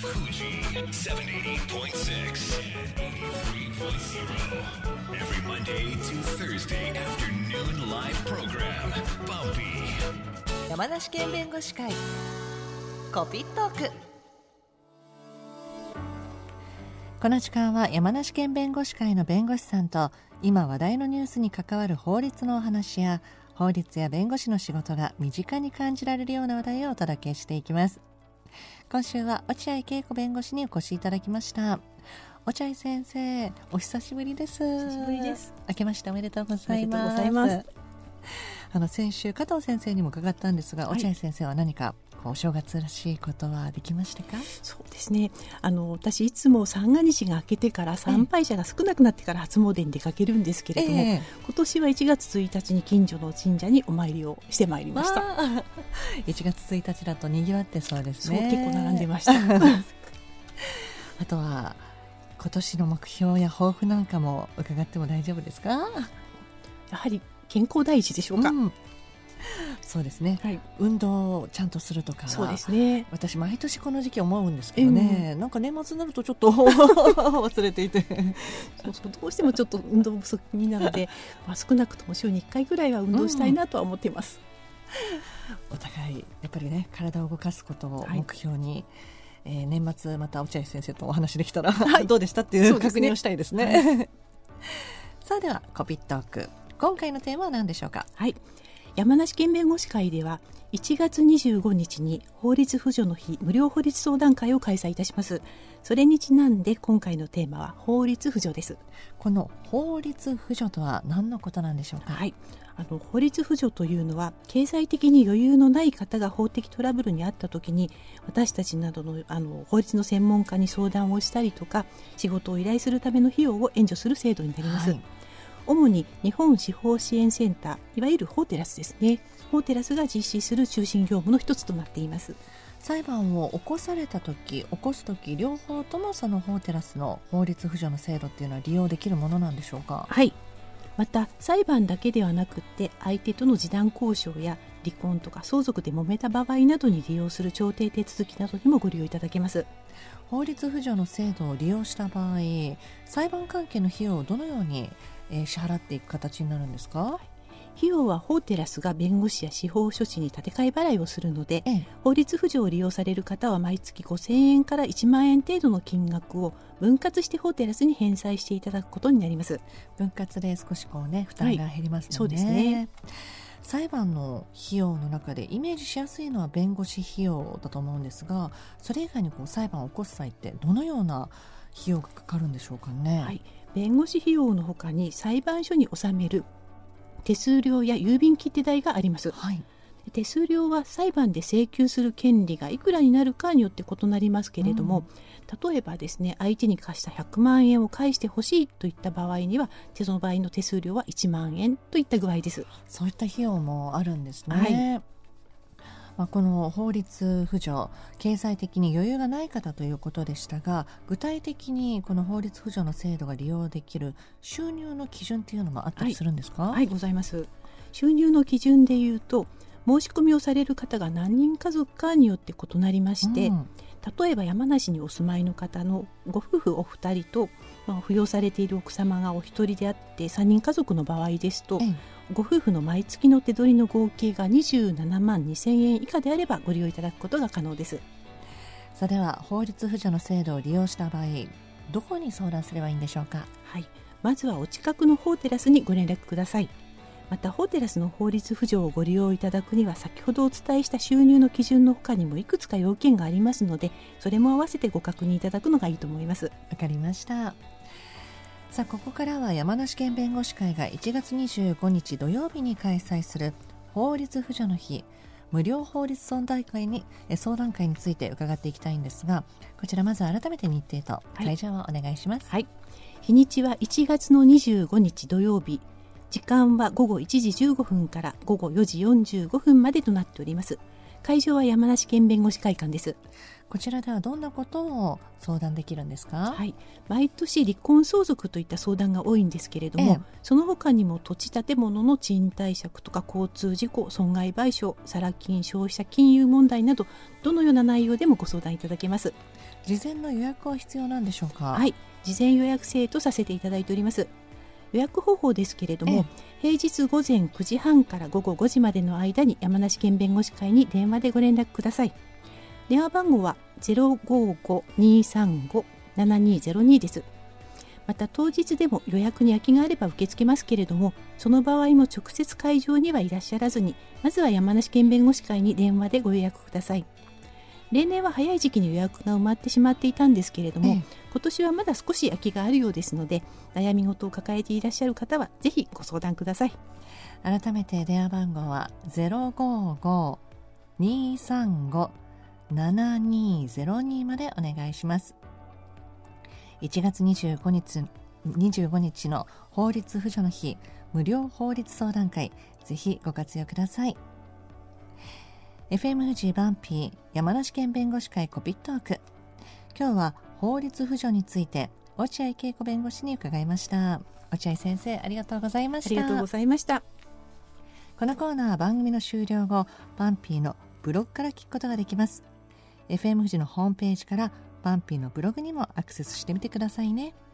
Fuji 78.6 83.0 every Monday to Thursday afternoon live program Bumpy 山梨県弁護士会コピットーク。この時間は山梨県弁護士会の弁護士さんと今話題のニュースに関わる法律のお話や法律や弁護士の仕事が身近に感じられるような話題をお届けしていきます。今週は落合恵子弁護士にお越しいただきました。落合先生、お久しぶりです。 久しぶりです。 明けましておめでとうございます。 おめでとうございます。 先週加藤先生にも伺ったんですが、落合先生は何かお正月らしいことはできましたか？ そうですね、私いつも三が日が明けてから参拝者が少なくなってから初詣に出かけるんですけれども、今年は1月1日に近所の神社にお参りをしてまいりました。 1月1日だと賑わってそうですね。 そう、結構並んでましたあとは今年の目標や抱負なんかも伺っても大丈夫ですか？ やはり健康第一でしょうか？ そうですね、 はい、 運動をちゃんとするとか。 そうですね、 私毎年この時期思うんですけどね、なんか年末になるとちょっと忘れていてそうどうしてもちょっと運動不足になるので、少なくとも週に1回ぐらいは運動したいなとは思っています、 お互いやっぱりね、体を動かすことを目標に、年末また落合先生とお話できたら、どうでしたっていう確認をしたいですね。さあ、ではコピットーク、今回のテーマは何でしょうか？ はい、山梨県弁護士会では1月25日に法律扶助の日無料法律相談会を開催いたします。それにちなんで今回のテーマは法律扶助です。 この法律扶助とは何のことなんでしょうか？ はい、法律扶助というのは経済的に余裕のない方が法的トラブルにあった時に私たちなどの、法律の専門家に相談をしたりとか仕事を依頼するための費用を援助する制度になります、主に日本司法支援センター、いわゆる法テラスですね。法テラスが実施する中心業務の一つとなっています。 裁判を起こす時両方ともその法テラスの法律扶助の制度っていうのは利用できるものなんでしょうか？ はい、また裁判だけではなくって相手との示談交渉や離婚とか相続で揉めた場合などに利用する調停手続きなどにもご利用いただけます。 法律扶助の制度を利用した場合、裁判関係の費用をどのように支払っていく形になるんですか？ 費用は法テラスが弁護士や司法書士に立て替え払いをするので、法律扶助を利用される方は毎月5000円から1万円程度の金額を分割して法テラスに返済していただくことになります。 分割で少し負担が減りますもんね。 そうですね。 裁判の費用の中でイメージしやすいのは弁護士費用だと思うんですが、それ以外に裁判を起こす際ってどのような費用がかかるんでしょうかね？ はい、弁護士費用の他に裁判所に納める手数料や郵便切手代があります、手数料は裁判で請求する権利がいくらになるかによって異なりますけれども、例えばですね、相手に貸した100万円を返してほしいといった場合にはその場合の手数料は1万円といった具合です。 そういった費用もあるんですね。この法律扶助、経済的に余裕がない方ということでしたが、具体的にこの法律扶助の制度が利用できる収入の基準というのもあったりするんですか？ ございます。収入の基準でいうと、申し込みをされる方が何人家族かによって異なりまして、例えば山梨にお住まいの方のご夫婦お二人と、扶養されている奥様がお一人であって3人家族の場合ですと、ご夫婦の毎月の手取りの合計が27万2000円以下であればご利用いただくことが可能です。 それでは法律扶助の制度を利用した場合、どこに相談すればいいんでしょうか？ はい、まずはお近くの法テラスにご連絡ください。また法テラスの法律扶助をご利用いただくには先ほどお伝えした収入の基準の他にもいくつか要件がありますので、それも合わせてご確認いただくのがいいと思います。 わかりました。さあ、ここからは山梨県弁護士会が1月25日土曜日に開催する法律扶助の日無料法律相談会について伺っていきたいんですが、こちらまず改めて日程と会場をお願いします。 日にちは1月の25日土曜日、時間は午後1時15分から午後4時45分までとなっております。 会場は山梨県弁護士会館です。 こちらではどんなことを相談できるんですか？ はい、毎年離婚相続といった相談が多いんですけれども、その他にも土地建物の賃貸借とか交通事故、損害賠償、サラ金、消費者金融問題など、どのような内容でもご相談いただけます。 事前の予約は必要なんでしょうか？ はい、事前予約制とさせていただいております。予約方法ですけれども、平日午前9時半から午後5時までの間に山梨県弁護士会に電話でご連絡ください。電話番号は 055-235-7202 です。また当日でも予約に空きがあれば受け付けますけれども、その場合も直接会場にはいらっしゃらずに、まずは山梨県弁護士会に電話でご予約ください。例年は早い時期に予約が埋まってしまっていたんですけれども、今年はまだ少し空きがあるようですので、悩み事を抱えていらっしゃる方はぜひご相談ください。 改めて電話番号は 055-235-7202 までお願いします。1月25日の法律扶助の日、無料法律相談会、ぜひご活用ください。FM 富士バンピー山梨県弁護士会コピットーク、今日は法律扶助について落合恵子弁護士に伺いました。落合先生、ありがとうございました。 ありがとうございました。 このコーナーは番組の終了後、バンピーのブログから聞くことができます。FM 富士のホームページからバンピーのブログにもアクセスしてみてくださいね。